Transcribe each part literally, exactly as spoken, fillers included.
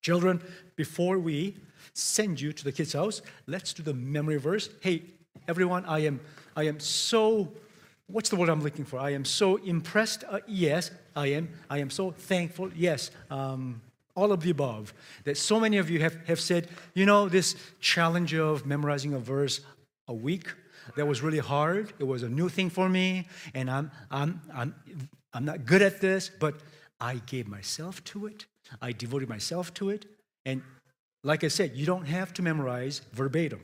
Children, before we send you to the kids' house, let's do the memory verse. Hey, everyone, I am I am so, what's the word I'm looking for? I am so impressed. Uh, yes, I am. I am so thankful. Yes, um, all of the above. That so many of you have, have said, you know, this challenge of memorizing a verse a week, that was really hard. It was a new thing for me, and I'm I'm I'm I'm not good at this, but I gave myself to it. I devoted myself to it. And like I said, you don't have to memorize verbatim.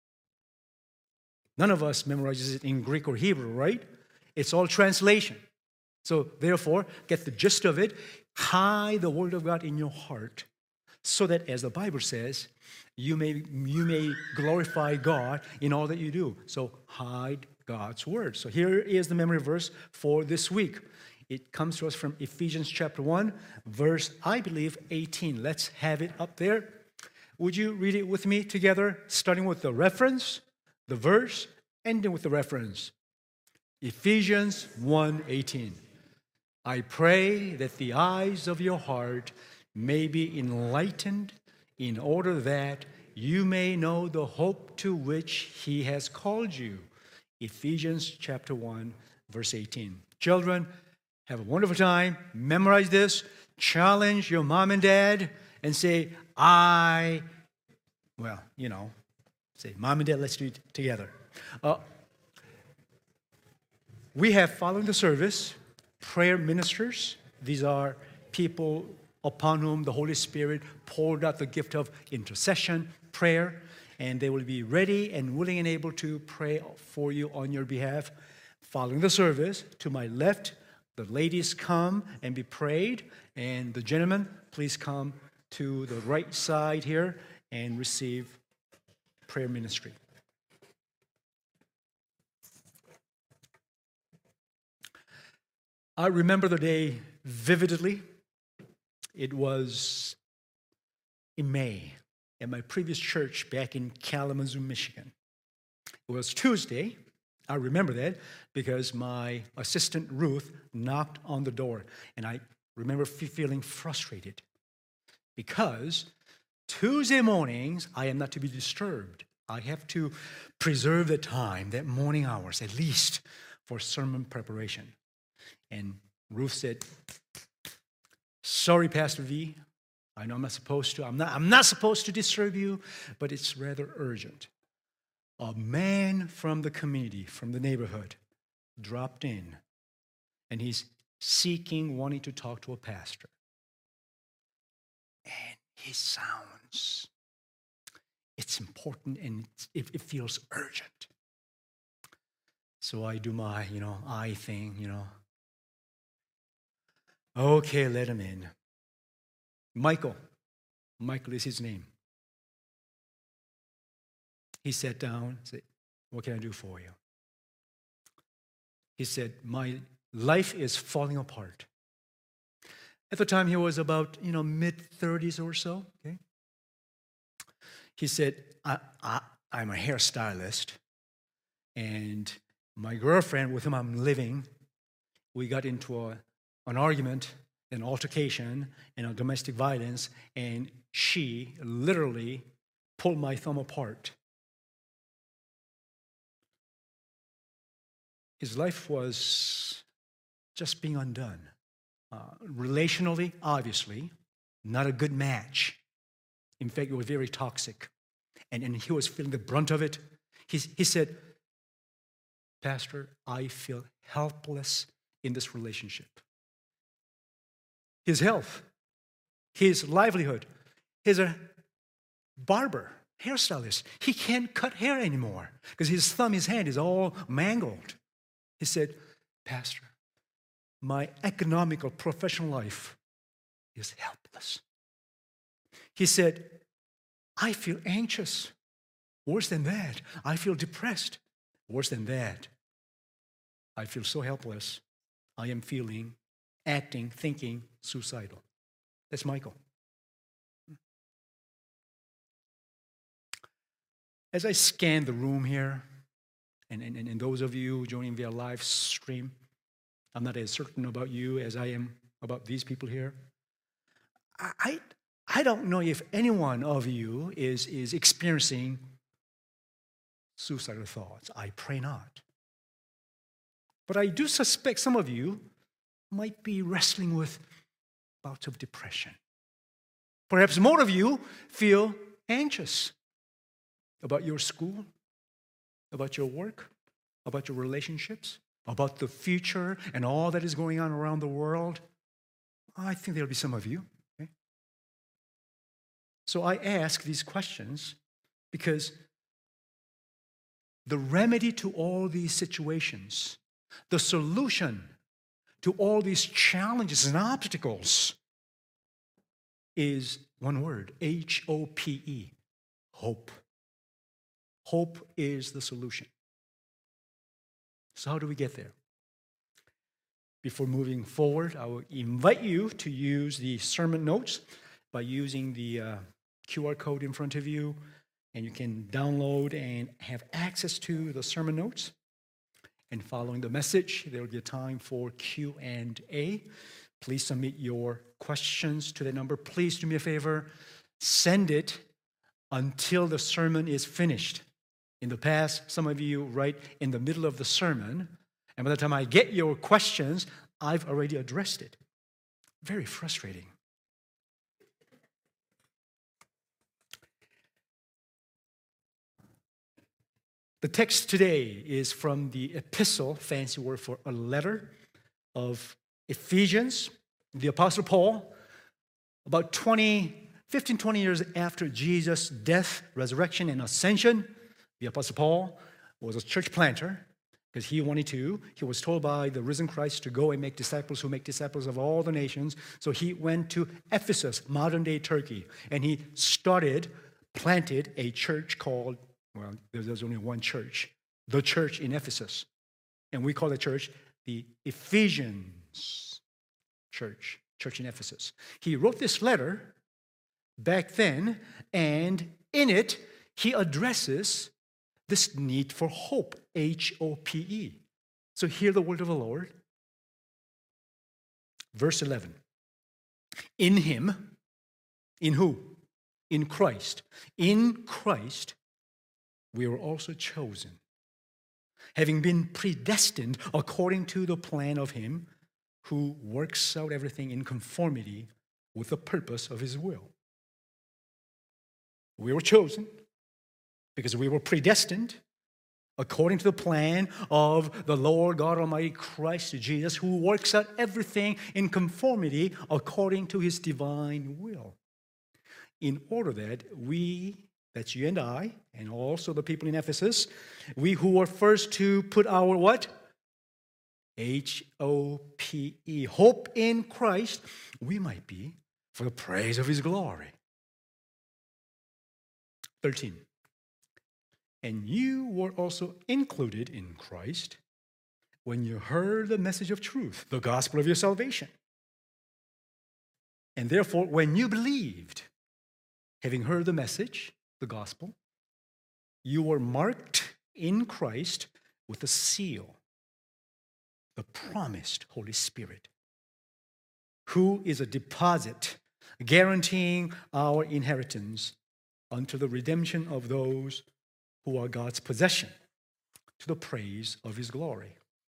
None of us memorizes it in Greek or Hebrew, right? It's all translation. So therefore, get the gist of it. Hide the word of God in your heart so that, as the Bible says, you may, you may glorify God in all that you do. So hide God's word. So here is the memory verse for this week. It comes to us from Ephesians chapter one, verse, I believe, eighteen. Let's have it up there. Would you read it with me together, starting with the reference, the verse, ending with the reference? Ephesians one eighteen. I pray that the eyes of your heart may be enlightened in order that you may know the hope to which he has called you. Ephesians chapter one, verse eighteen. Children, have a wonderful time. Memorize this. Challenge your mom and dad and say, I, well, you know, say, Mom and Dad, let's do it together. Uh, we have, following the service, prayer ministers. These are people upon whom the Holy Spirit poured out the gift of intercession, prayer, and they will be ready and willing and able to pray for you on your behalf. Following the service, to my left, the ladies come and be prayed, and the gentlemen, please come to the right side here and receive prayer ministry. I remember the day vividly. It was in May at my previous church back in Kalamazoo, Michigan. It was Tuesday. I remember that because my assistant Ruth knocked on the door, and I remember feeling frustrated because Tuesday mornings I am not to be disturbed. I have to preserve the time, that morning hours, at least for sermon preparation. And Ruth said, sorry, Pastor V, I know I'm not supposed to. I'm not, I'm not supposed to disturb you, but it's rather urgent. A man from the community, from the neighborhood, dropped in, and he's seeking, wanting to talk to a pastor. And he sounds, it's important, and it, it feels urgent. So I do my, you know, I thing, you know. Okay, let him in. Michael. Michael is his name. He sat down and said, what can I do for you? He said, my life is falling apart. At the time, he was about, you know, mid-thirties or so. Okay. He said, I, I, I'm a hairstylist, and my girlfriend with whom I'm living, we got into a, an argument, an altercation, and a domestic violence, and she literally pulled my thumb apart. His life was just being undone. Uh, relationally, obviously, not a good match. In fact, it was very toxic. And, and he was feeling the brunt of it. He, he said, Pastor, I feel helpless in this relationship. His health, his livelihood, he's a barber, hairstylist. He can't cut hair anymore because his thumb, his hand is all mangled. He said, Pastor, my economical professional life is helpless. He said, I feel anxious. Worse than that, I feel depressed. Worse than that, I feel so helpless. I am feeling, acting, thinking suicidal. That's Michael. As I scan the room here, and, and, and those of you joining via live stream, I'm not as certain about you as I am about these people here. I, I I don't know if any one of you is, is experiencing suicidal thoughts. I pray not. But I do suspect some of you might be wrestling with bouts of depression. Perhaps more of you feel anxious about your school, about your work, about your relationships, about the future and all that is going on around the world. I think there'll be some of you. Okay? So I ask these questions because the remedy to all these situations, the solution to all these challenges and obstacles is one word, H O P E, hope. Hope is the solution. So how do we get there? Before moving forward, I will invite you to use the sermon notes by using the uh, Q R code in front of you, and you can download and have access to the sermon notes. And following the message, there will be a time for Q and A. Please submit your questions to that number. Please do me a favor, send it until the sermon is finished. In the past, some of you write in the middle of the sermon, and by the time I get your questions, I've already addressed it. Very frustrating. The text today is from the epistle, fancy word for a letter, of Ephesians, the Apostle Paul, about twenty, fifteen, twenty years after Jesus' death, resurrection, and ascension. The Apostle Paul was a church planter because he wanted to. He was told by the risen Christ to go and make disciples who make disciples of all the nations. So he went to Ephesus, modern-day Turkey, and he started, planted a church called, well, there's only one church, the church in Ephesus. And we call the church the Ephesians church, church in Ephesus. He wrote this letter back then, and in it, he addresses this need for hope, H O P E. So hear the word of the Lord. Verse eleven. In him, in who? In Christ. In Christ, we were also chosen, having been predestined according to the plan of him who works out everything in conformity with the purpose of his will. We were chosen because we were predestined according to the plan of the Lord God Almighty Christ Jesus, who works out everything in conformity according to his divine will. In order that we, that's you and I, and also the people in Ephesus, we who were first to put our what? H O P E, hope in Christ, we might be for the praise of his glory. thirteen. And you were also included in Christ when you heard the message of truth, the gospel of your salvation. And therefore, when you believed, having heard the message, the gospel, you were marked in Christ with a seal, the promised Holy Spirit, who is a deposit guaranteeing our inheritance unto the redemption of those who are God's possession, to the praise of his glory.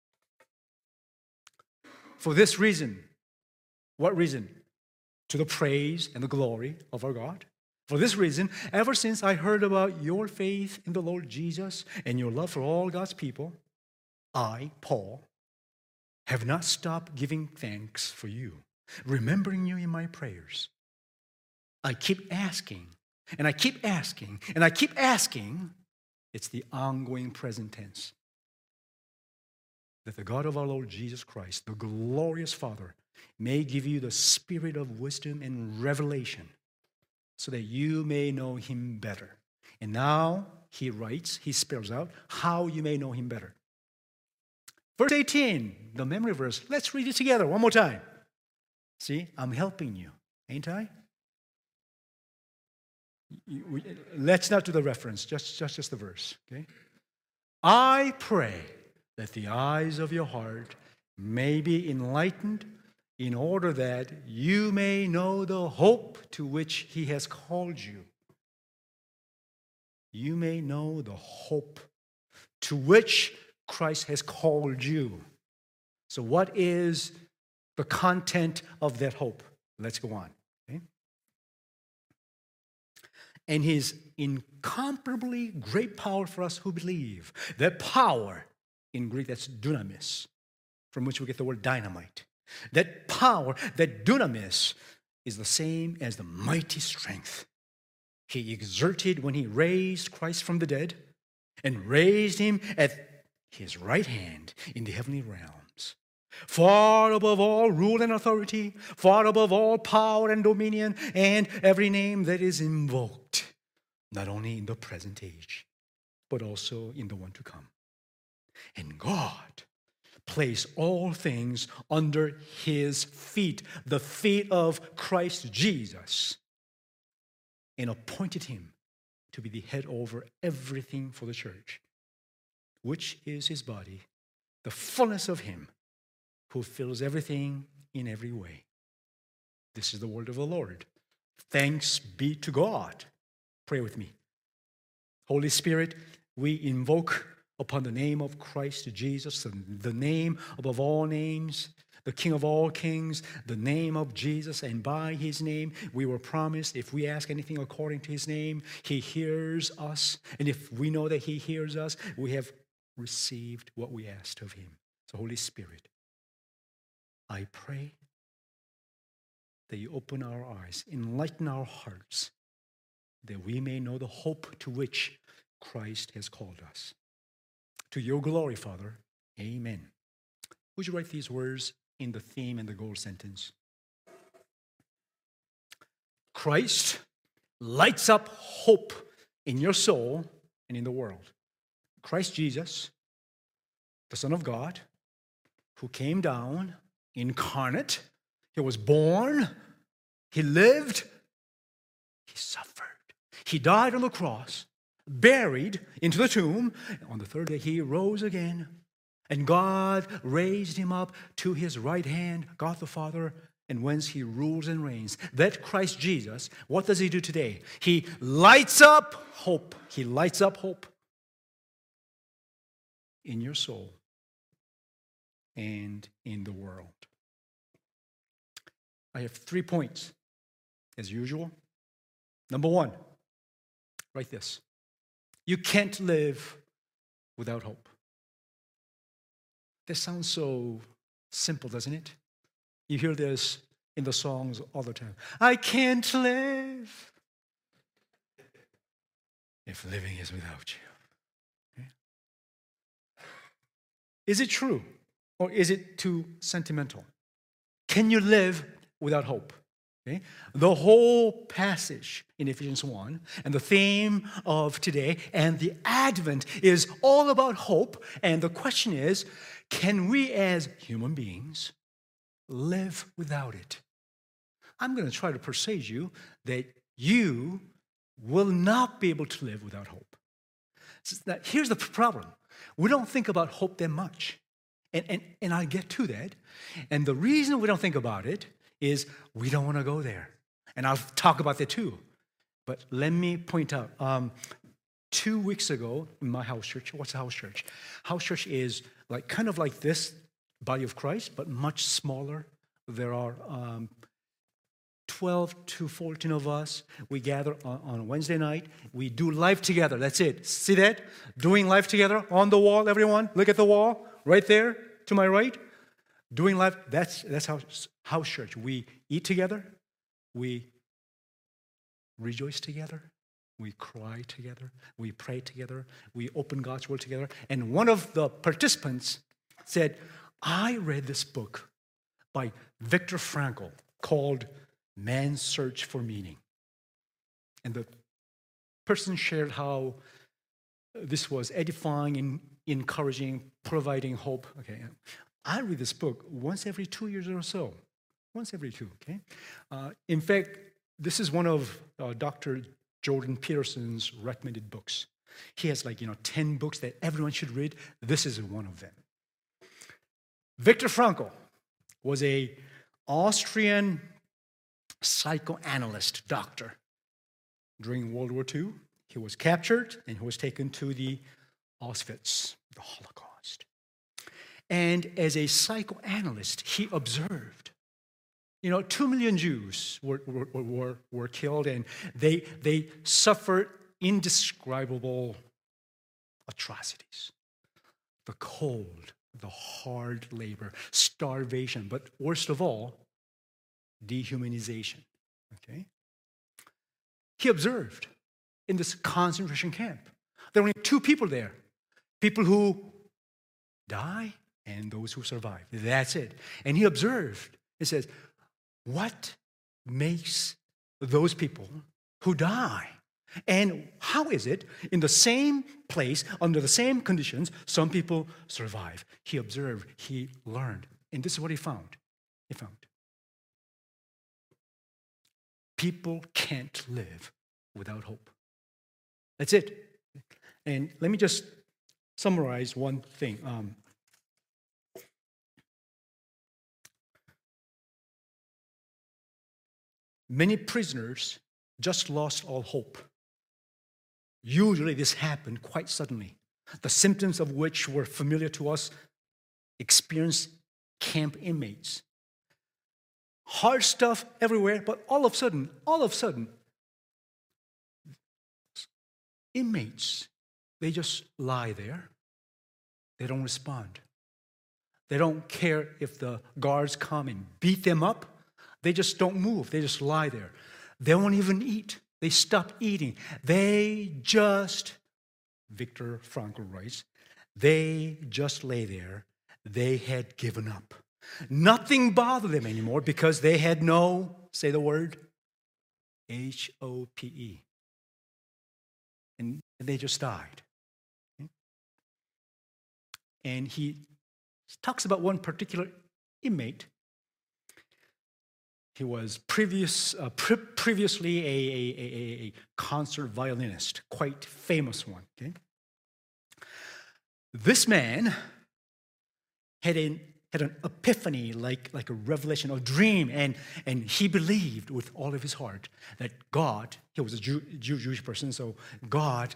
For this reason, what reason? To the praise and the glory of our God. For this reason, ever since I heard about your faith in the Lord Jesus and your love for all God's people, I, Paul, have not stopped giving thanks for you, remembering you in my prayers. I keep asking, and I keep asking, and I keep asking. It's the ongoing present tense. That the God of our Lord Jesus Christ, the glorious Father, may give you the spirit of wisdom and revelation so that you may know him better. And now he writes, he spells out how you may know him better. Verse eighteen, the memory verse. Let's read it together one more time. See, I'm helping you, ain't I? Let's not do the reference, just, just, just the verse, okay? I pray that the eyes of your heart may be enlightened in order that you may know the hope to which he has called you. You may know the hope to which Christ has called you. So what is the content of that hope? Let's go on. Okay? And his incomparably great power for us who believe. That power, in Greek, that's dunamis, from which we get the word dynamite. That power, that dunamis, is the same as the mighty strength he exerted when he raised Christ from the dead and raised him at his right hand in the heavenly realms, far above all rule and authority, far above all power and dominion, and every name that is invoked, not only in the present age, but also in the one to come. And God placed all things under his feet, the feet of Christ Jesus, and appointed him to be the head over everything for the church, which is his body, the fullness of him who fills everything in every way. This is the word of the Lord. Thanks be to God. Pray with me. Holy Spirit, we invoke upon the name of Christ Jesus, the name above all names, the King of all kings, the name of Jesus, and by his name we were promised if we ask anything according to his name, he hears us. And if we know that he hears us, we have received what we asked of him. So Holy Spirit, I pray that you open our eyes, enlighten our hearts, that we may know the hope to which Christ has called us. To your glory, Father, amen. Would you write these words in the theme and the goal sentence? Christ lights up hope in your soul and in the world. Christ Jesus, the Son of God, who came down incarnate, he was born, he lived, he suffered, he died on the cross, buried into the tomb. On the third day, he rose again. And God raised him up to his right hand, God the Father, and whence he rules and reigns. That Christ Jesus, what does he do today? He lights up hope. He lights up hope in your soul and in the world. I have three points, as usual. Number one, write this. You can't live without hope. This sounds so simple, doesn't it? You hear this in the songs all the time. I can't live if living is without you. Okay? Is it true or is it too sentimental? Can you live without hope? Okay? The whole passage in Ephesians one and the theme of today and the Advent is all about hope. And the question is, can we as human beings live without it? I'm going to try to persuade you that you will not be able to live without hope. So now, here's the problem. We don't think about hope that much. And, and, and I'll get to that. And the reason we don't think about it is we don't want to go there. And I'll talk about that too. But let me point out, um, two weeks ago in my house church, what's a house church? House church is like kind of like this body of Christ, but much smaller. There are um, twelve to fourteen of us. We gather on, on Wednesday night. We do life together. That's it. See that? Doing life together on the wall, everyone. Look at the wall right there to my right. Doing life, that's, that's house, house church. We eat together. We rejoice together. We cry together. We pray together. We open God's word together. And one of the participants said, I read this book by Viktor Frankl called Man's Search for Meaning. And the person shared how this was edifying and encouraging, providing hope. Okay, I read this book once every two years or so. Once every two, okay? Uh, in fact, this is one of uh, Doctor Jordan Peterson's recommended books. He has like, you know, ten books that everyone should read. This is one of them. Viktor Frankl was a Austrian psychoanalyst, doctor. During World War Two, he was captured and he was taken to the Auschwitz, the Holocaust. And as a psychoanalyst, he observed, you know, two million Jews were, were, were, were killed, and they, they suffered indescribable atrocities. The cold, the hard labor, starvation, but worst of all, dehumanization. Okay? He observed in this concentration camp, there were only two people there. People who die and those who survive. That's it. And he observed, it says, what makes those people who die? And how is it in the same place, under the same conditions, some people survive? He observed, he learned. And this is what he found. He found people can't live without hope. That's it. And let me just summarize one thing. Um, many prisoners just lost all hope. Usually this happened quite suddenly. The symptoms of which were familiar to us, experienced camp inmates. Hard stuff everywhere, but all of a sudden, all of a sudden, inmates, they just lie there. They don't respond. They don't care if the guards come and beat them up. They just don't move. They just lie there. They won't even eat. They stop eating. They just, Viktor Frankl writes, they just lay there. They had given up. Nothing bothered them anymore because they had no, say the word, H O P E. And they just died. And he talks about one particular inmate. He was previous, uh, pre- previously a, a, a, a concert violinist, quite famous one. Okay? This man had an, had an epiphany, like, like a revelation, a dream, and, and he believed with all of his heart that God, he was a Jew, Jew, Jewish person, so God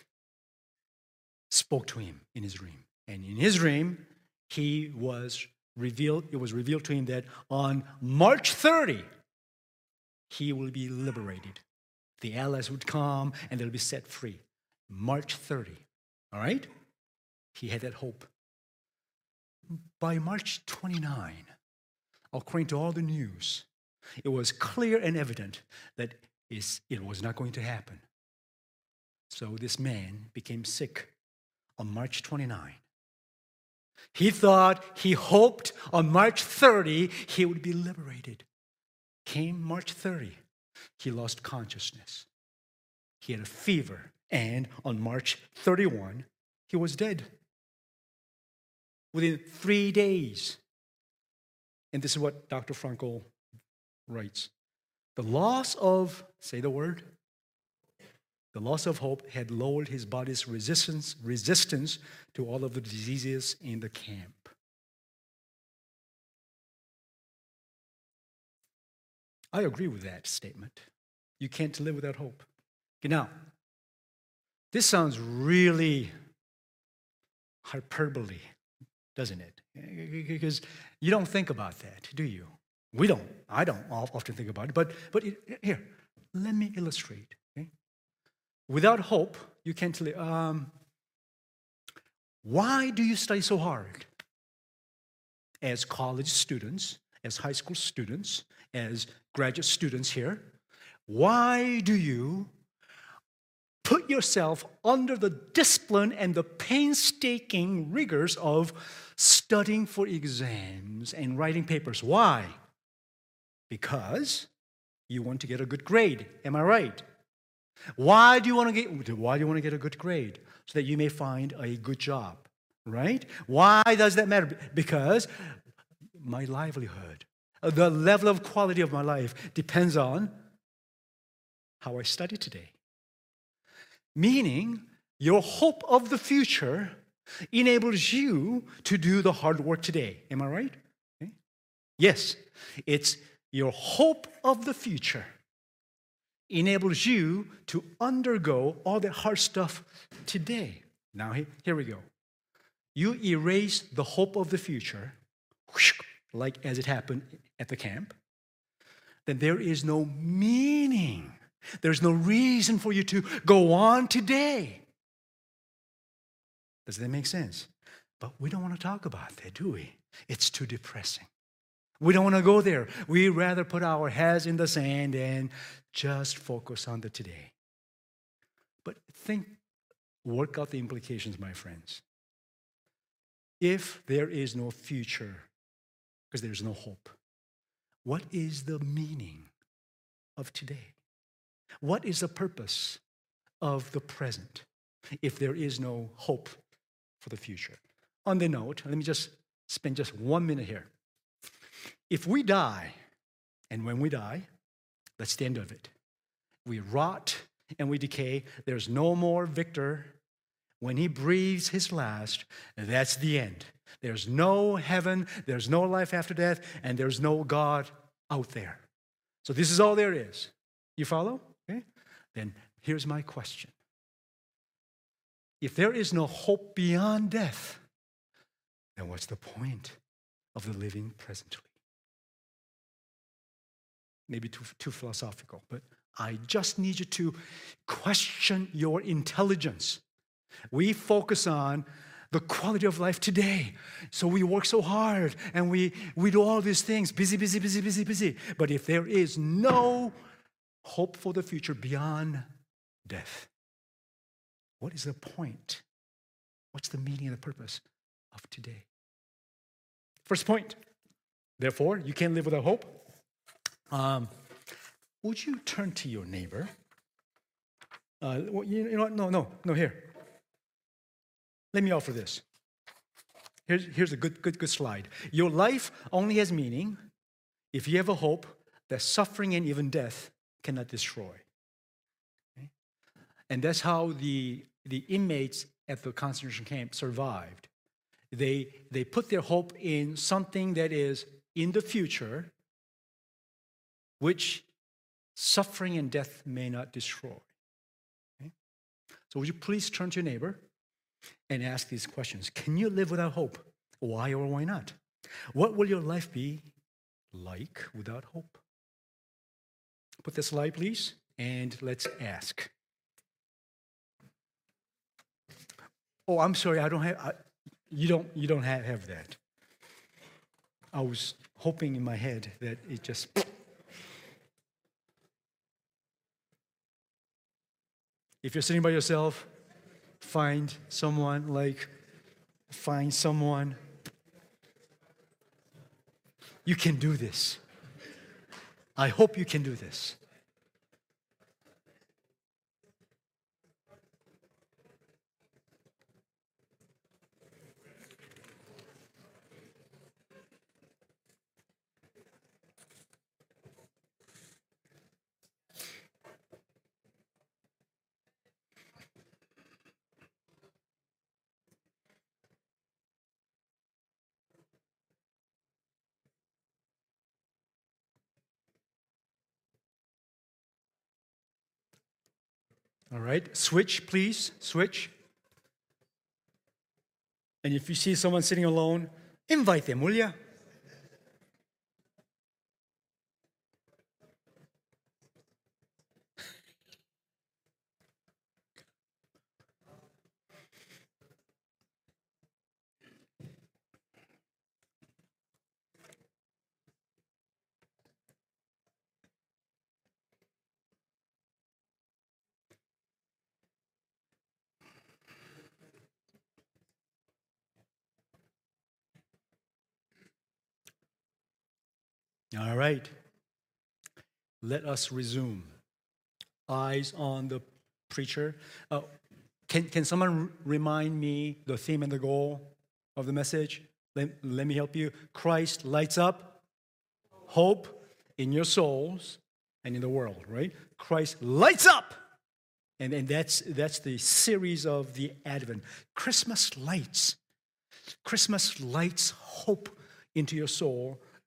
spoke to him in his dream. And in his dream, he was revealed, it was revealed to him that on March thirtieth, he will be liberated. The allies would come and they'll be set free. March thirtieth, all right? He had that hope. By March twenty-ninth, according to all the news, it was clear and evident that it was not going to happen. So this man became sick on March twenty-ninth. He thought, he hoped on March thirtieth he would be liberated. Came March thirtieth, he lost consciousness. He had a fever, and on March thirty-first, he was dead. Within three days. And this is what Doctor Frankl writes. The loss of, say the word, the loss of hope had lowered his body's resistance, resistance to all of the diseases in the camp. I agree with that statement. You can't live without hope. Okay, now, this sounds really hyperbole, doesn't it? Because you don't think about that, do you? We don't. I don't often think about it. But, but it, here, let me illustrate. Okay? Without hope, you can't live. Um, why do you study so hard? As college students, as high school students, as graduate students here, why do you put yourself under the discipline and the painstaking rigors of studying for exams and writing papers? Why? Because you want to get a good grade. Am I right? Why do you want to get why do you want to get a good grade? So that you may find a good job, right? Why does that matter? Because my livelihood, the level of quality of my life depends on how I study today. Meaning, your hope of the future enables you to do the hard work today. Am I right? Okay. Yes, it's your hope of the future enables you to undergo all the hard stuff today. Now, here we go. You erase the hope of the future, like as it happened at the camp, then there is no meaning. There's no reason for you to go on today. Does that make sense? But we don't want to talk about that, do we? It's too depressing. We don't want to go there. We rather put our heads in the sand and just focus on the today. But think, work out the implications, my friends. If there is no future, because there's no hope, what is the meaning of today? What is the purpose of the present if there is no hope for the future? On the note, let me just spend just one minute here. If we die, and when we die, that's the end of it. We rot and we decay. There's no more victor. When he breathes his last, that's the end. There's no heaven, there's no life after death, and there's no God out there. So this is all there is. You follow? Okay? Then here's my question. If there is no hope beyond death, then what's the point of the living presently? Maybe too, too philosophical, but I just need you to question your intelligence. We focus on the quality of life today. So we work so hard and we, we do all these things, busy, busy, busy, busy, busy. But if there is no hope for the future beyond death, what is the point? What's the meaning and the purpose of today? First point, therefore, you can't live without hope. Um, would you turn to your neighbor? Uh, well, you, you know what? No, no, no, here. Let me offer this. Here's, here's a good, good, good slide. Your life only has meaning if you have a hope that suffering and even death cannot destroy. Okay? And that's how the, the inmates at the concentration camp survived. They, they put their hope in something that is in the future, which suffering and death may not destroy. Okay? So would you please turn to your neighbor and ask these questions. Can you live without hope? Why or why not? What will your life be like without hope? Put the slide, please, and let's ask. Oh, I'm sorry, I don't have, I, you don't, you don't have, have that. I was hoping in my head that it just... If you're sitting by yourself, find someone, like, find someone. You can do this. I hope you can do this. All right, switch, please, switch. And if you see someone sitting alone, invite them, will you? All right. Let us resume. Eyes on the preacher. Uh, can, can someone r- remind me the theme and the goal of the message? Let, let me help you. Christ lights up hope in your souls and in the world, right? Christ lights up. And, and that's, that's the series of the Advent. Christmas lights. Christmas lights hope into your soul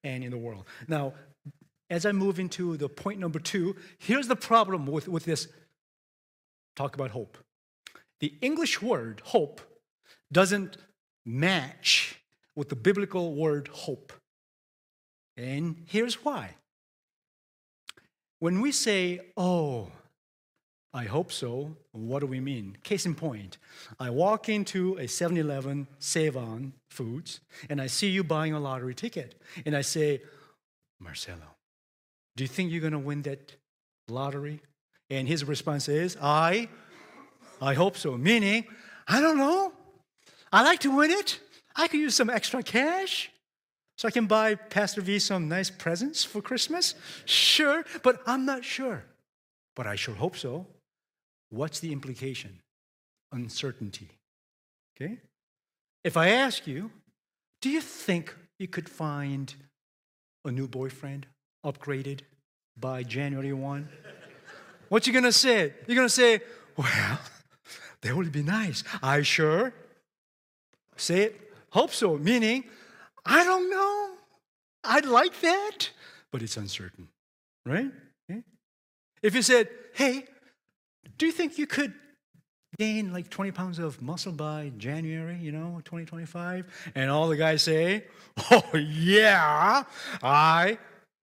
and in the world. Now, as I move into the point number two, here's the problem with, with this talk about hope. The English word hope doesn't match with the biblical word hope. And here's why. When we say, oh, I hope so, what do we mean? Case in point, I walk into a seven eleven Save-On Foods, and I see you buying a lottery ticket. And I say, Marcelo, do you think you're going to win that lottery? And his response is, I, I hope so. Meaning, I don't know. I like to win it. I could use some extra cash so I can buy Pastor V some nice presents for Christmas. Sure, but I'm not sure. But I sure hope so. What's the implication? Uncertainty. Okay? If I ask you, do you think you could find a new boyfriend upgraded by January first? What you gonna say? You're gonna say, well, that would be nice. I sure say it, hope so, meaning, I don't know. I'd like that, but it's uncertain, right? Okay? If you said, hey, do you think you could gain like twenty pounds of muscle by January, you know, twenty twenty-five? And all the guys say, oh, yeah, I,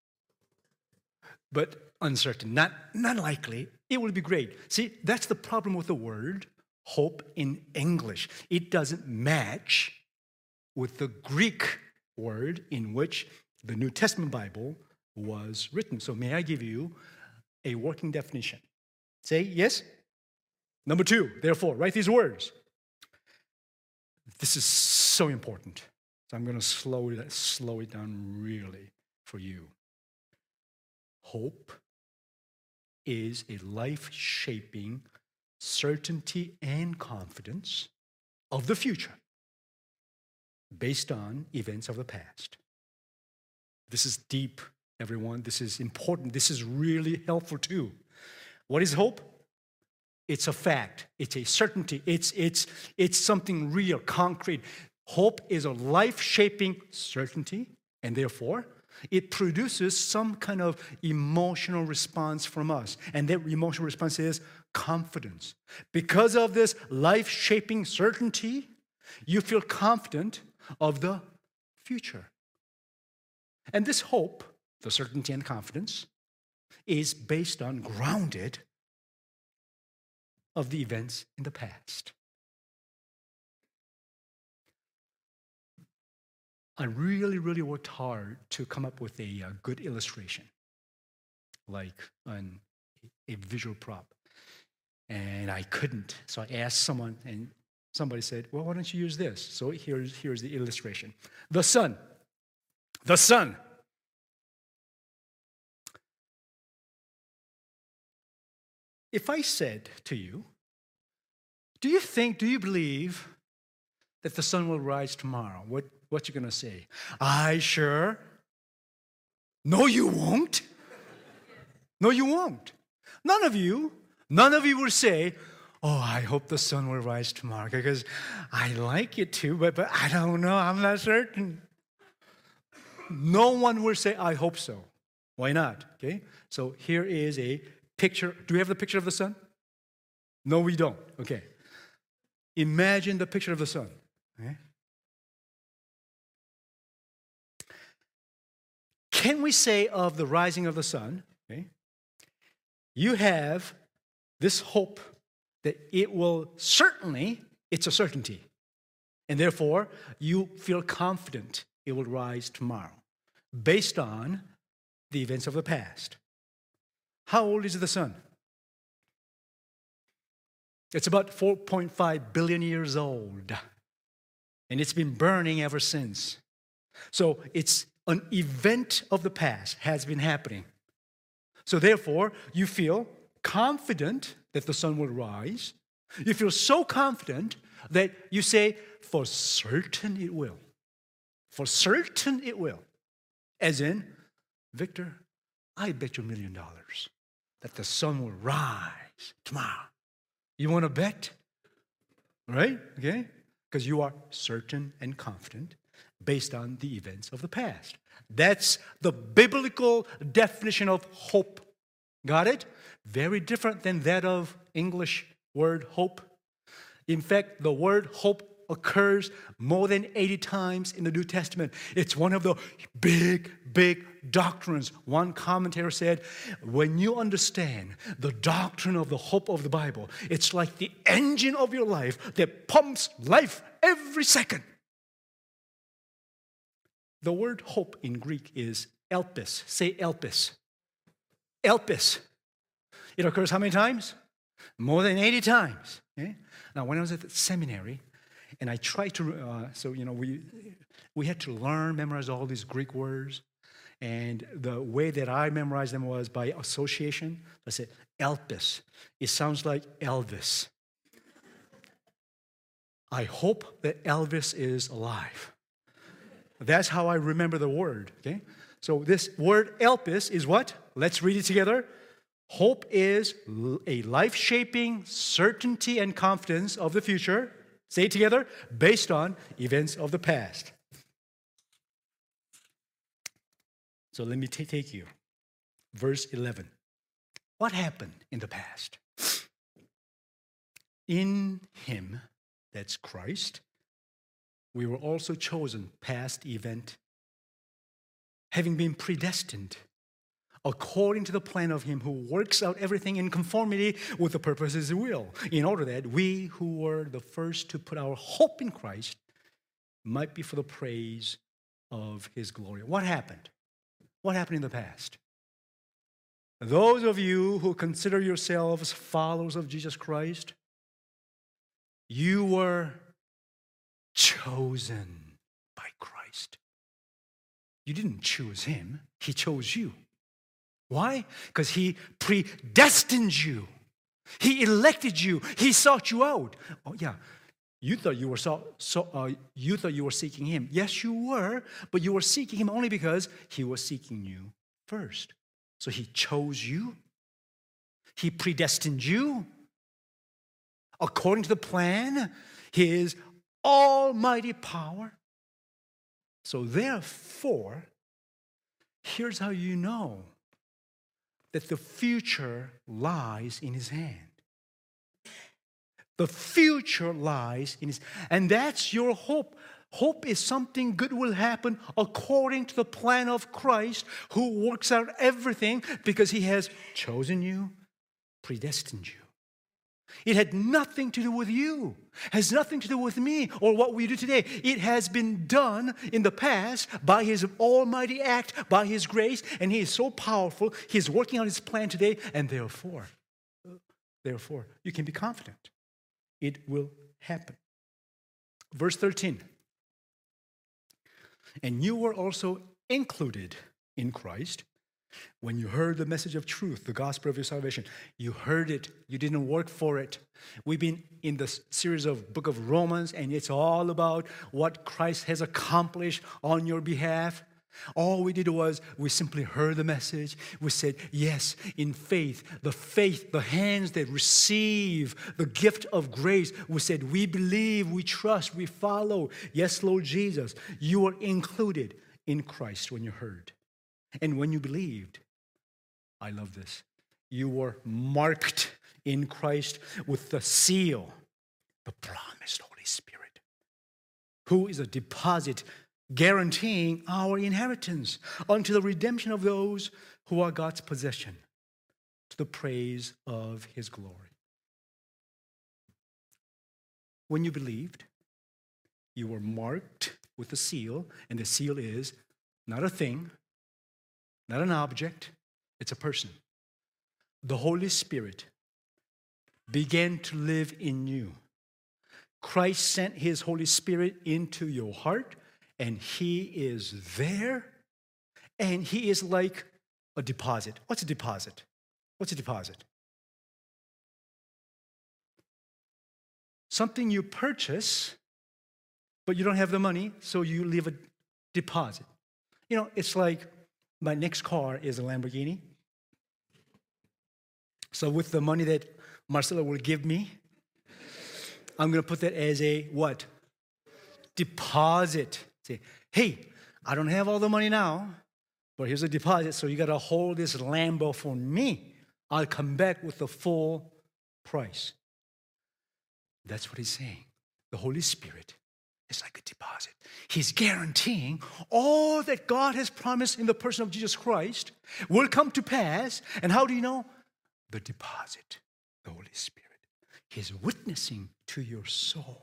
but uncertain, not, not likely. It will be great. See, that's the problem with the word hope in English. It doesn't match with the Greek word in which the New Testament Bible was written. So may I give you a working definition? Say yes. Number two, therefore, write these words. This is so important. So I'm going to slow it, slow it down really for you. Hope is a life-shaping certainty and confidence of the future based on events of the past. This is deep, everyone. This is important. This is really helpful too. What is hope? It's a fact. It's a certainty. It's, it's, it's something real, concrete. Hope is a life-shaping certainty, and therefore, it produces some kind of emotional response from us. And that emotional response is confidence. Because of this life-shaping certainty, you feel confident of the future. And this hope, the certainty and confidence, is based on, grounded of the events in the past. I really, really worked hard to come up with a, a good illustration, like an, a visual prop. And I couldn't. So I asked someone, and somebody said, well, why don't you use this? So here's, here's the illustration. The sun. The sun. If I said to you, do you think, do you believe that the sun will rise tomorrow? What, what you going to say? I sure. No, you won't. No, you won't. None of you, none of you will say, oh, I hope the sun will rise tomorrow because I like it too, but, but I don't know, I'm not certain. No one will say, I hope so. Why not? Okay, so here is a picture. Do we have the picture of the sun? No, we don't. Okay. Imagine the picture of the sun. Okay. Can we say of the rising of the sun, okay, you have this hope that it will certainly, it's a certainty, and therefore you feel confident it will rise tomorrow based on the events of the past. How old is the sun? It's about four point five billion years old, and it's been burning ever since. So it's an event of the past has been happening. So therefore, you feel confident that the sun will rise. You feel so confident that you say, for certain it will. For certain it will. As in, Victor, I bet you a million dollars that the sun will rise tomorrow. You want to bet? Right? Okay? Because you are certain and confident based on the events of the past. That's the biblical definition of hope. Got it? Very different than that of English word hope. In fact, the word hope occurs more than eighty times in the New Testament. It's one of the big, big doctrines. One commentator said, when you understand the doctrine of the hope of the Bible, it's like the engine of your life that pumps life every second. The word hope in Greek is elpis. Say elpis. Elpis. It occurs how many times? More than eighty times. Okay? Now, when I was at the seminary, and I tried to, uh, so, you know, we we had to learn, memorize all these Greek words. And the way that I memorized them was by association. I said, elpis. It sounds like Elvis. I hope that Elvis is alive. That's how I remember the word, okay? So this word elpis is what? Let's read it together. Hope is a life-shaping certainty and confidence of the future. Say it together. Based on events of the past. So let me t- take you. Verse eleven. What happened in the past? In him, that's Christ, we were also chosen, past event, having been predestined according to the plan of him who works out everything in conformity with the purpose of his will, in order that we who were the first to put our hope in Christ might be for the praise of his glory. What happened? What happened in the past? Those of you who consider yourselves followers of Jesus Christ, you were chosen by Christ. You didn't choose him. He chose you. Why? Because he predestined you. He elected you. He sought you out. Oh yeah, you thought you were so, so uh, you thought you were seeking him. Yes, you were, but you were seeking him only because he was seeking you first. So he chose you. He predestined you according to the plan, his almighty power. So therefore, here's how you know that the future lies in his hand. The future lies in his, and that's your hope. Hope is something good will happen according to the plan of Christ, who works out everything because he has chosen you, predestined you. It had nothing to do with you, has nothing to do with me or what we do today. It has been done in the past by his almighty act, by his grace, and he is so powerful, he's working on his plan today, and therefore, therefore, you can be confident. It will happen. Verse thirteen. And you were also included in Christ when you heard the message of truth, the gospel of your salvation. You heard it. You didn't work for it. We've been in the series of book of Romans, and it's all about what Christ has accomplished on your behalf. All we did was we simply heard the message. We said, yes, in faith, the faith, the hands that receive the gift of grace. We said, we believe, we trust, we follow. Yes, Lord Jesus, you were included in Christ when you heard. And when you believed, I love this, you were marked in Christ with the seal, the promised Holy Spirit, who is a deposit guaranteeing our inheritance unto the redemption of those who are God's possession, to the praise of his glory. When you believed, you were marked with the seal, and the seal is not a thing, not an object, it's a person. The Holy Spirit began to live in you. Christ sent his Holy Spirit into your heart, and he is there, and he is like a deposit. What's a deposit? What's a deposit? Something you purchase, but you don't have the money, so you leave a deposit. You know, it's like my next car is a Lamborghini. So with the money that Marcella will give me, I'm going to put that as a what? Deposit. Say, hey, I don't have all the money now, but here's a deposit, so you got to hold this Lambo for me. I'll come back with the full price. That's what he's saying. The Holy Spirit is like a deposit. He's guaranteeing all that God has promised in the person of Jesus Christ will come to pass. And how do you know? The deposit, the Holy Spirit. He's witnessing to your soul.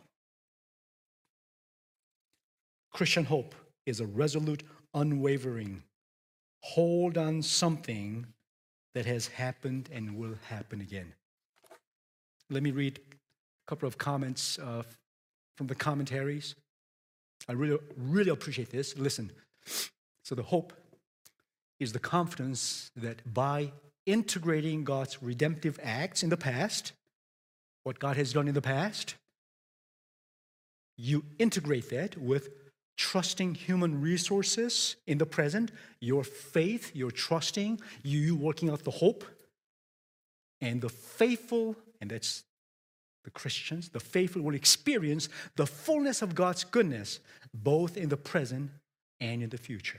Christian hope is a resolute, unwavering hold on something that has happened and will happen again. Let me read a couple of comments uh, from the commentaries. I really, really appreciate this. Listen. So the hope is the confidence that by integrating God's redemptive acts in the past, what God has done in the past, you integrate that with trusting human resources in the present, your faith, your trusting, you working out the hope, and the faithful, and that's the Christians, the faithful will experience the fullness of God's goodness, both in the present and in the future.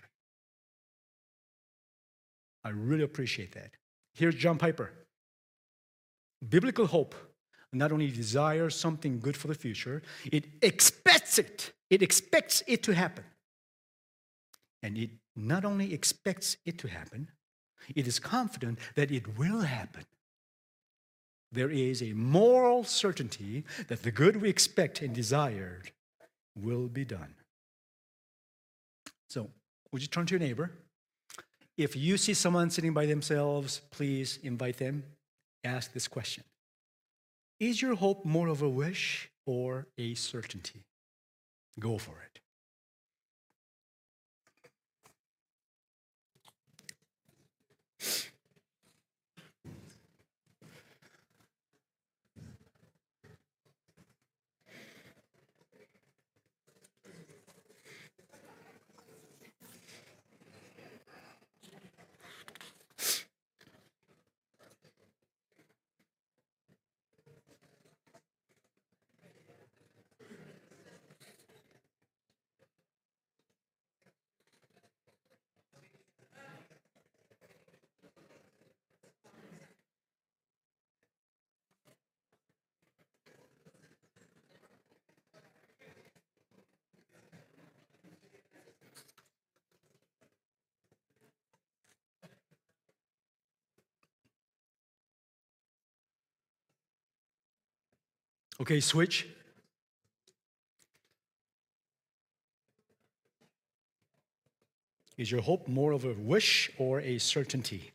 I really appreciate that. Here's John Piper. Biblical hope not only desires something good for the future, it expects it. It expects it to happen. And it not only expects it to happen, it is confident that it will happen. There is a moral certainty that the good we expect and desired will be done. So, would you turn to your neighbor? If you see someone sitting by themselves, please invite them. Ask this question. Is your hope more of a wish or a certainty? Go for it. Okay, switch. Is your hope more of a wish or a certainty?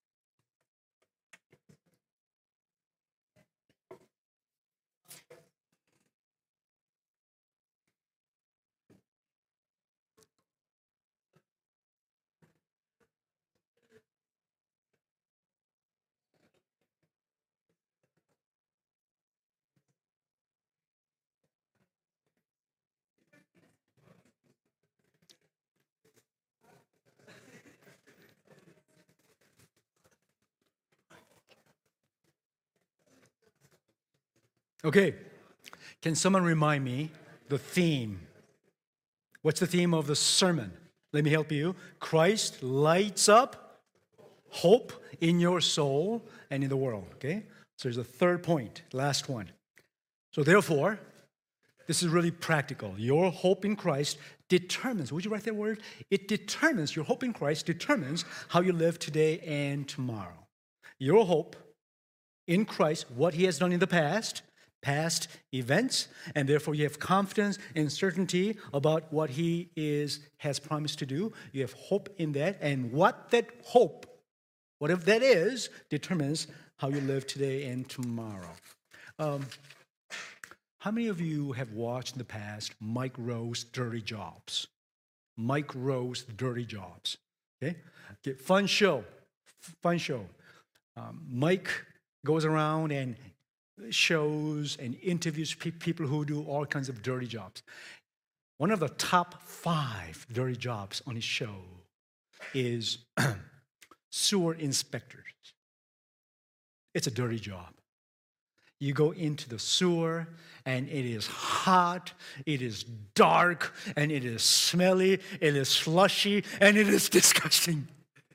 Okay, can someone remind me the theme? What's the theme of the sermon? Let me help you. Christ lights up hope in your soul and in the world, okay? So there's a third point, last one. So therefore, this is really practical. Your hope in Christ determines, would you write that word? It determines, your hope in Christ determines how you live today and tomorrow. Your hope in Christ, what he has done in the past, past events, and therefore you have confidence and certainty about what he is has promised to do. You have hope in that, and what that hope, whatever that is, determines how you live today and tomorrow. Um, how many of you have watched in the past Mike Rowe's Dirty Jobs? Mike Rowe's Dirty Jobs. Okay, okay fun show, fun show. Um, Mike goes around and shows and interviews pe- people who do all kinds of dirty jobs. One of the top five dirty jobs on his show is sewer inspectors. It's a dirty job. You go into the sewer, and it is hot, it is dark, and it is smelly, it is slushy, and it is disgusting.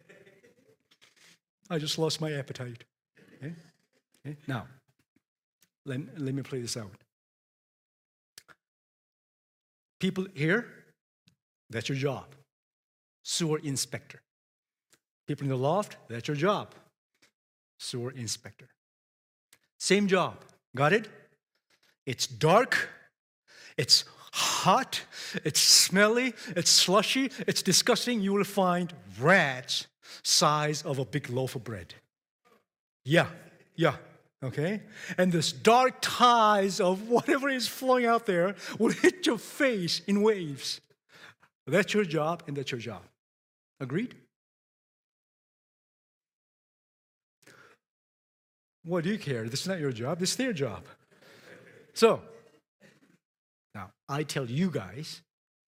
I just lost my appetite. Okay? Okay? Now, let, let me play this out. People here, that's your job. Sewer inspector. People in the loft, that's your job. Sewer inspector. Same job. Got it? It's dark. It's hot. It's smelly. It's slushy. It's disgusting. You will find rats size of a big loaf of bread. Yeah, yeah, okay? And this dark tides of whatever is flowing out there will hit your face in waves. That's your job, and that's your job. Agreed? What do you care? This is not your job. This is their job. So, now, I tell you guys,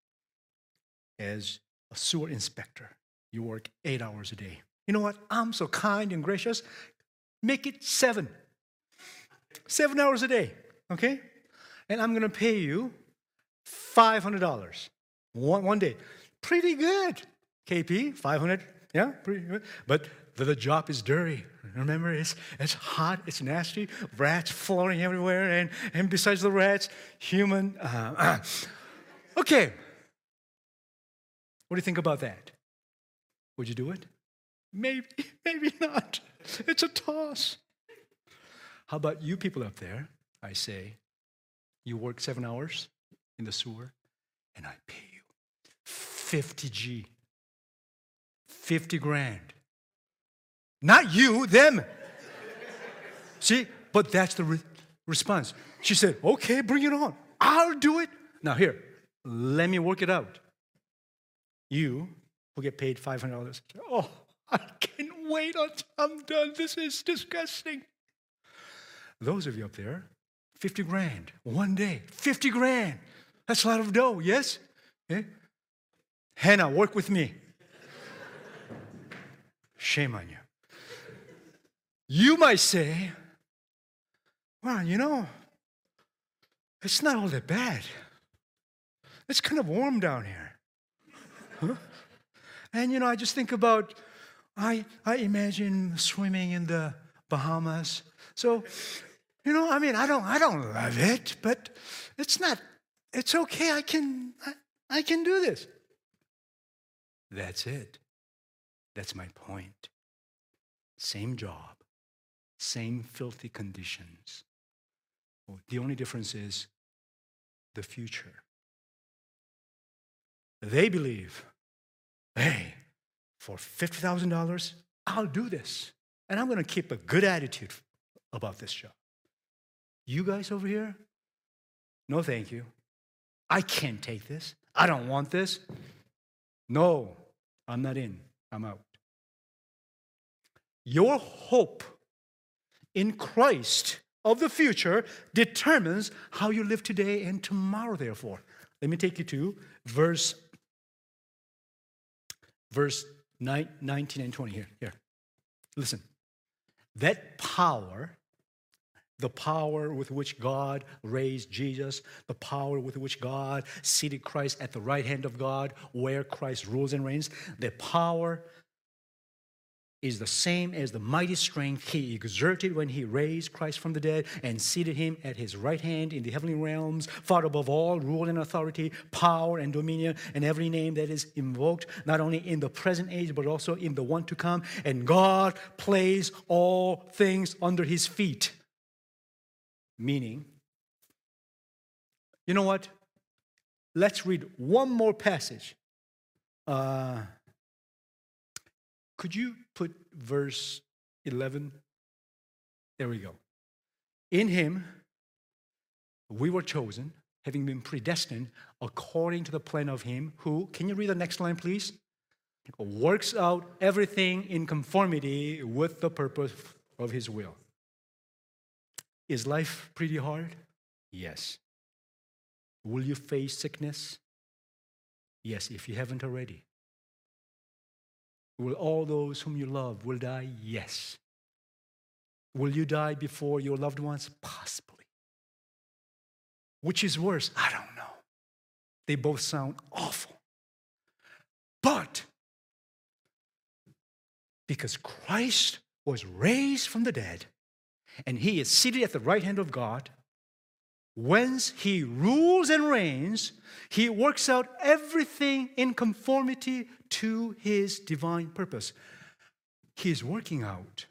as a sewer inspector, you work eight hours a day. You know what? I'm so kind and gracious. Make it seven. Seven hours a day, okay? And I'm going to pay you five hundred dollars one, one day. Pretty good, K P, five hundred dollars. Yeah, pretty good. But the, the job is dirty. Remember, it's, it's hot, it's nasty, rats floating everywhere, and, and besides the rats, human. Uh, uh. Okay. What do you think about that? Would you do it? Maybe, maybe not. It's a toss. How about you people up there? I say, you work seven hours in the sewer, and I pay you fifty G. fifty grand. Not you, them. See, but that's the re- response. She said, okay, bring it on. I'll do it. Now here, let me work it out. You will get paid five hundred dollars. Oh, I can't wait until I'm done. This is disgusting. Those of you up there, fifty grand, one day, fifty grand. That's a lot of dough, yes? Okay? Hannah, work with me. Shame on you. You might say, well, you know, it's not all that bad. It's kind of warm down here. Huh? And, you know, I just think about, I, I imagine swimming in the Bahamas. So, you know, I mean, I don't, I don't love it, but it's not, it's okay. I can, I, I can do this. That's it. That's my point. Same job, same filthy conditions. The only difference is the future. They believe, hey, for fifty thousand dollars, I'll do this. And I'm going to keep a good attitude about this job. You guys over here, no thank you. I can't take this. I don't want this. No, I'm not in. I'm out. Your hope in Christ of the future determines how you live today and tomorrow, therefore. Let me take you to verse, verse nine, nineteen and twenty here. Here. Listen. That power, the power with which God raised Jesus, the power with which God seated Christ at the right hand of God, where Christ rules and reigns, the power is the same as the mighty strength he exerted when he raised Christ from the dead and seated him at his right hand in the heavenly realms, far above all rule and authority, power and dominion, and every name that is invoked, not only in the present age, but also in the one to come. And God placed all things under his feet. Meaning, you know what? Let's read one more passage. Uh, Could you put verse eleven? There we go. In him, we were chosen, having been predestined according to the plan of him who, can you read the next line, please? Works out everything in conformity with the purpose of his will. Is life pretty hard? Yes. Will you face sickness? Yes, if you haven't already. Will all those whom you love will die? Yes. Will you die before your loved ones? Possibly. Which is worse? I don't know. They both sound awful. But because Christ was raised from the dead, and he is seated at the right hand of God, whence he rules and reigns, he works out everything in conformity to his divine purpose. He is working out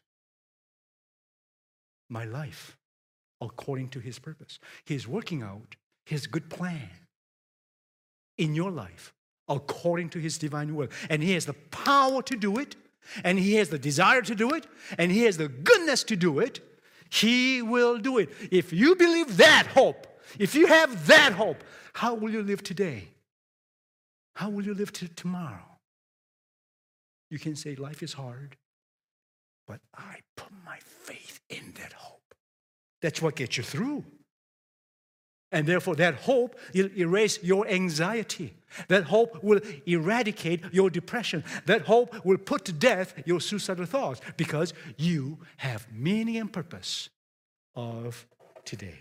my life according to his purpose. He is working out his good plan in your life according to his divine will. And he has the power to do it, and he has the desire to do it, and he has the goodness to do it. He will do it. If you believe that hope, if you have that hope, how will you live today? How will you live to tomorrow? You can say life is hard, but I put my faith in that hope. That's what gets you through. And therefore, that hope will erase your anxiety. That hope will eradicate your depression. That hope will put to death your suicidal thoughts because you have meaning and purpose of today.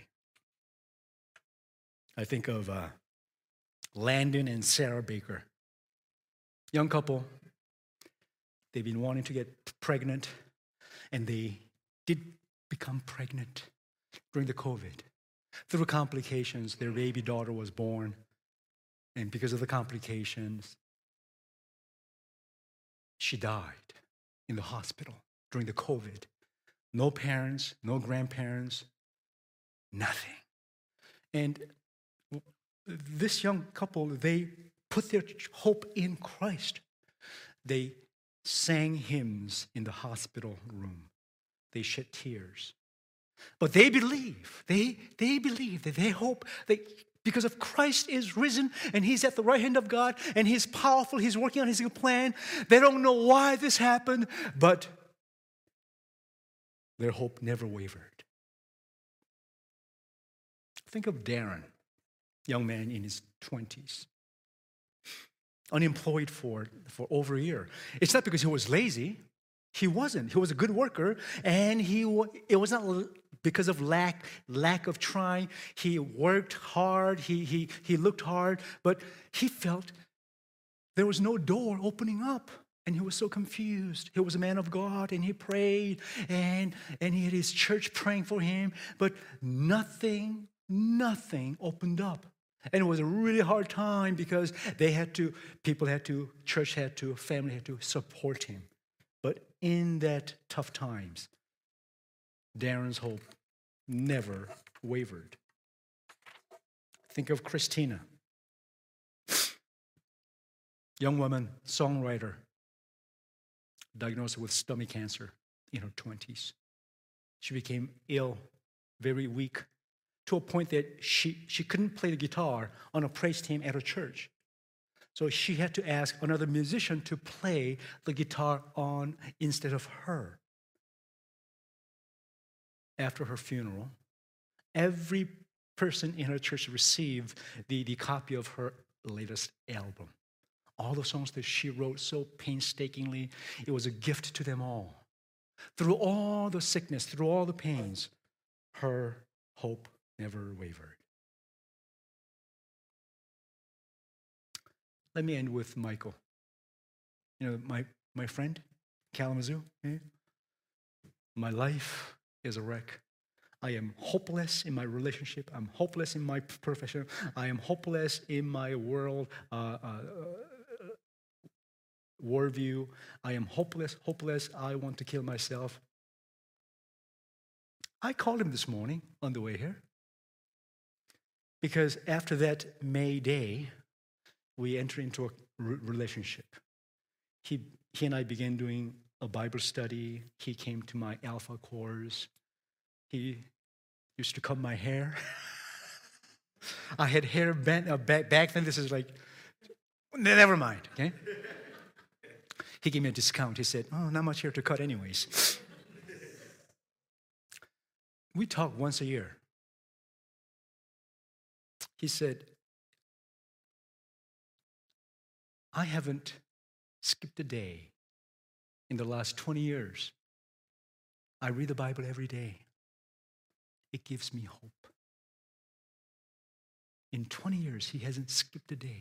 I think of uh, Landon and Sarah Baker. Young couple. They've been wanting to get pregnant, and they did become pregnant during the COVID. Through complications, their baby daughter was born. And because of the complications, she died in the hospital during the COVID. No parents, no grandparents, nothing. And this young couple, they put their hope in Christ. They sang hymns in the hospital room. They shed tears. But they believe, they, they believe that they hope that because of Christ is risen and he's at the right hand of God and he's powerful, he's working on his plan. They don't know why this happened, but their hope never wavered. Think of Darren, young man in his twenties, unemployed for, for over a year. It's not because he was lazy. He wasn't. He was a good worker, and he it was not because of lack lack of trying. He worked hard. He he he looked hard, but he felt there was no door opening up, and he was so confused. He was a man of God, and he prayed, and and he had his church praying for him, but nothing nothing opened up. And it was a really hard time because they had to, people had to, church had to, family had to support him. But in that tough times, Darren's hope never wavered. Think of Christina, young woman, songwriter, diagnosed with stomach cancer in her twenties. She became ill, very weak, to a point that she, she couldn't play the guitar on a praise team at her church. So she had to ask another musician to play the guitar on instead of her. After her funeral, every person in her church received the, the copy of her latest album. All the songs that she wrote so painstakingly, it was a gift to them all. Through all the sickness, through all the pains, her hope never wavered. Let me end with Michael. You know, my, my friend, Kalamazoo. Eh? My life is a wreck. I am hopeless in my relationship. I'm hopeless in my profession. I am hopeless in my world uh, uh, worldview. I am hopeless, hopeless. I want to kill myself. I called him this morning on the way here. Because after that May Day, we entered into a re- relationship. He, he and I began doing a Bible study. He came to my Alpha course. He used to comb my hair. I had hair bent, uh, back, back then. This is like, never mind, okay? He gave me a discount. He said, oh, not much hair to cut anyways. We talk once a year. He said, I haven't skipped a day in the last twenty years I read the Bible every day. It gives me hope. In twenty years, he hasn't skipped a day.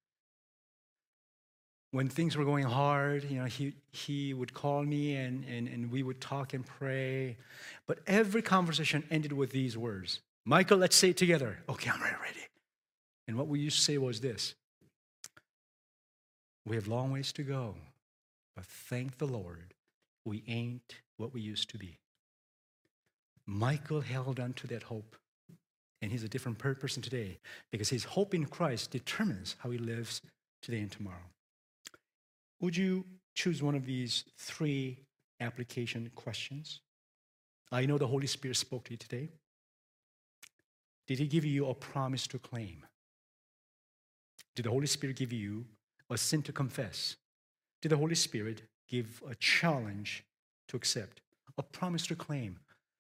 When things were going hard, you know, he, he would call me and, and, and we would talk and pray. But every conversation ended with these words. Michael, let's say it together. Okay, I'm ready, ready. And what we used to say was this. We have long ways to go, but thank the Lord, we ain't what we used to be. Michael held on to that hope. And he's a different person today because his hope in Christ determines how he lives today and tomorrow. Would you choose one of these three application questions? I know the Holy Spirit spoke to you today. Did he give you a promise to claim? Did the Holy Spirit give you a sin to confess? Did the Holy Spirit give a challenge to accept? A promise to claim?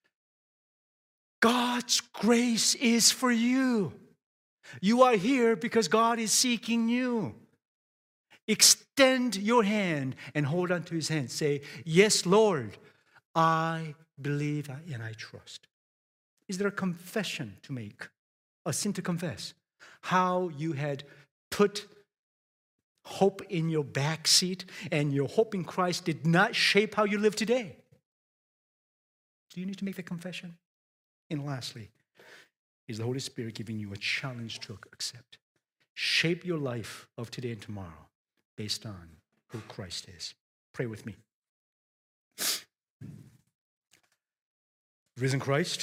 God's grace is for you. You are here because God is seeking you. Extend your hand and hold on to his hand. Say, yes, Lord, I believe and I trust. Is there a confession to make? A sin to confess? How you had put hope in your back seat and your hope in Christ did not shape how you live today. Do you need to make that confession? And lastly, is the Holy Spirit giving you a challenge to accept? Shape your life of today and tomorrow based on who Christ is. Pray with me. Risen Christ,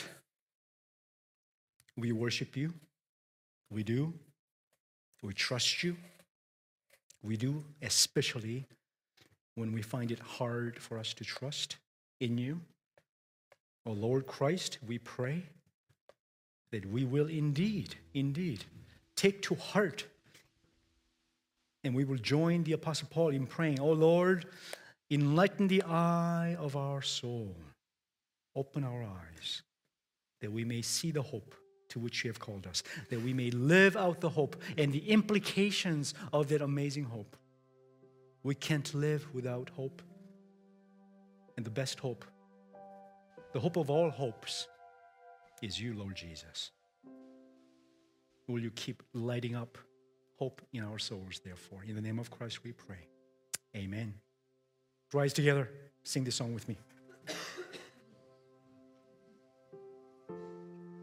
we worship you. We do. We trust you. We do, especially when we find it hard for us to trust in you. Oh Lord Christ, we pray that we will indeed, indeed, take to heart and we will join the Apostle Paul in praying, oh Lord, enlighten the eye of our soul. Open our eyes that we may see the hope to which you have called us, that we may live out the hope and the implications of that amazing hope. We can't live without hope. And the best hope, the hope of all hopes, is you, Lord Jesus. Will you keep lighting up hope in our souls, therefore? In the name of Christ we pray. Amen. Rise together. Sing this song with me.